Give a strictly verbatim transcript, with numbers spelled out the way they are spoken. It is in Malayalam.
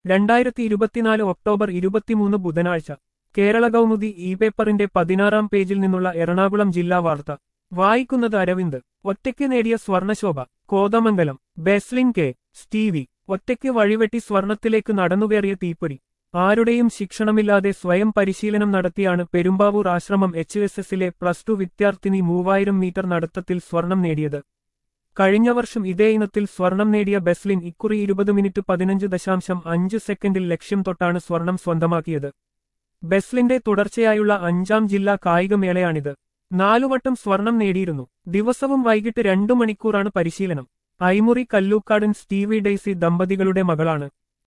രണ്ടായിരത്തി ഇരുപത്തിനാല് ഒക്ടോബർ ഇരുപത്തിമൂന്ന് ബുധനാഴ്ച കേരള കൗമുദി ഇ പേപ്പറിന്റെ പതിനാറാം പേജിൽ നിന്നുള്ള എറണാകുളം ജില്ലാ വാർത്ത വായിക്കുന്നത് അരവിന്ദ്. ഒറ്റയ്ക്ക് നേടിയ സ്വർണശോഭ കോതമംഗലം. ബെസ്ലിൻ കെ സ്റ്റീവി ഒറ്റയ്ക്ക് വഴിവെട്ടി സ്വർണത്തിലേക്ക് നടന്നുകയറിയ തീപ്പൊരി. ആരുടെയും ശിക്ഷണമില്ലാതെ സ്വയം പരിശീലനം നടത്തിയാണ് പെരുമ്പാവൂർ ആശ്രമം എച്ച് എസ് എസിലെ പ്ലസ് ടു വിദ്യാർത്ഥിനി മൂവായിരം മീറ്റർ നടത്തത്തിൽ സ്വർണം നേടിയത്. കഴിഞ്ഞ വർഷം ഇതേ ഇനത്തിൽ സ്വർണം നേടിയ ബെസ്ലിൻ ഇക്കുറി ഇരുപത് മിനിറ്റ് പതിനഞ്ച് ദശാംശം അഞ്ച് സെക്കൻഡിൽ ലക്ഷ്യം തൊട്ടാണ് സ്വർണം സ്വന്തമാക്കിയത്. ബെസ്ലിന്റെ തുടർച്ചയായുള്ള അഞ്ചാം ജില്ലാ കായികമേളയാണിത്. നാലുവട്ടം സ്വർണം നേടിയിരുന്നു. ദിവസവും വൈകിട്ട് രണ്ടു മണിക്കൂറാണ് പരിശീലനം. ഐമുറി കല്ലൂക്കാടൻ സ്റ്റീവി ഡെയ്സി ദമ്പതികളുടെ മകളാണ്.